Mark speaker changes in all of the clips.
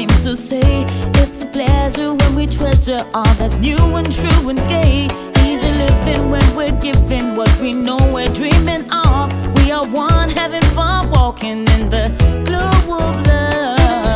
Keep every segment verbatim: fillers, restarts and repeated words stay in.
Speaker 1: seems to say it's a pleasure when we treasure all that's new and true and gay. Easy living when we're giving what we know we're dreaming of. We are one, having fun, walking in the glow of love.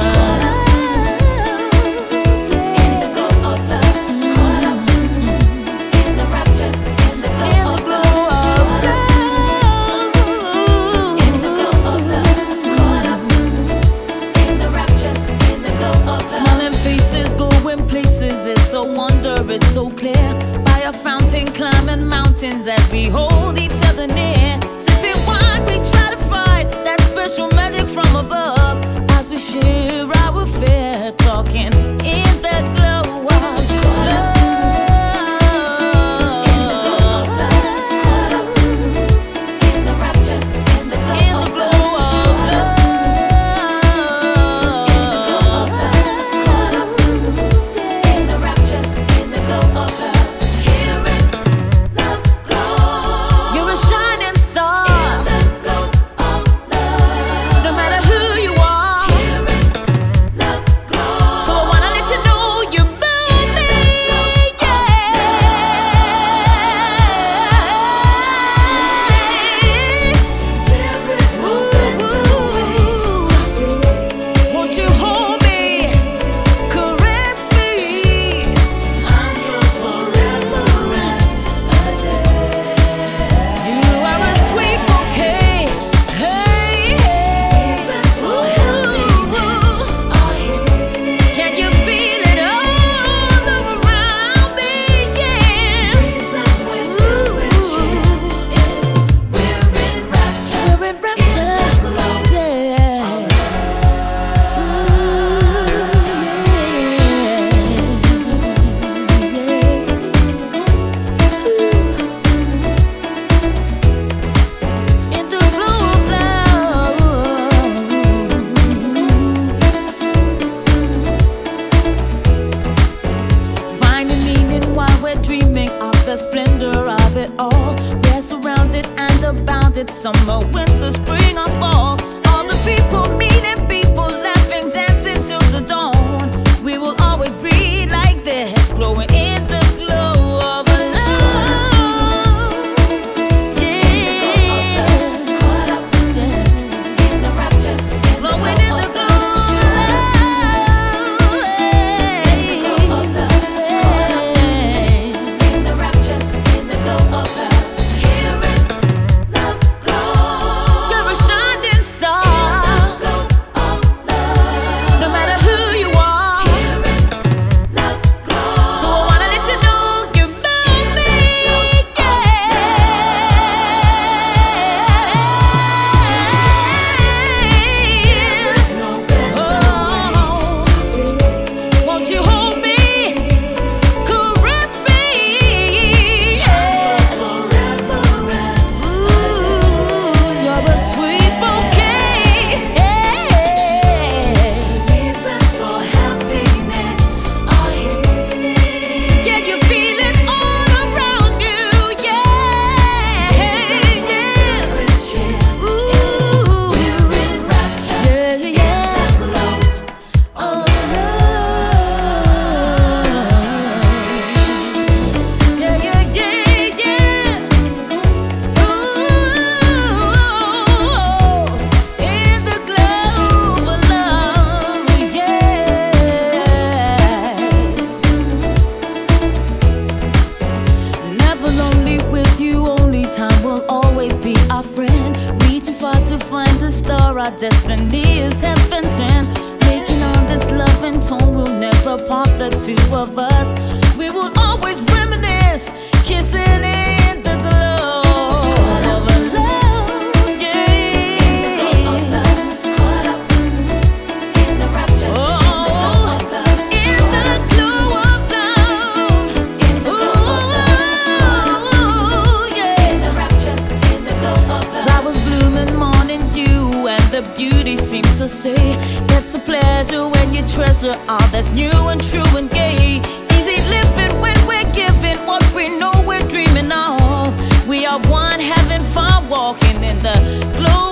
Speaker 1: It's so clear by a fountain, climbing mountains as we hold each other near. Sipping wine, we try to find that special magic from above as we share our affair, talking in that glow of love. In the glow of love, caught up in the rapture, in the glow, in the glow of love. In the glow of love, caught up in the rapture. The splendor of it all, we're surrounded and abounded. Summer, winter, spring, or fall. All the people meeting people, laughing, dancing till the dawn. We will always be like this, glowing in the glow of love. Yeah, caught up in the rapture, glowing in the glow of love. Our destiny is heaven sent, making on this loving tone. We'll never part the two of us. We will always reminisce, kissing in the glow of love. Yeah, in the glow of love, caught up in the rapture. Oh, in the glow of love, in the glow of love, caught up in the rapture, in the glow of love. Flowers blooming, morning dew, and the beauty seems to say it's a pleasure when you treasure all that's new and true and gay. Easy living when we're giving what we know we're dreaming of. We are one, having fun, walking in the glow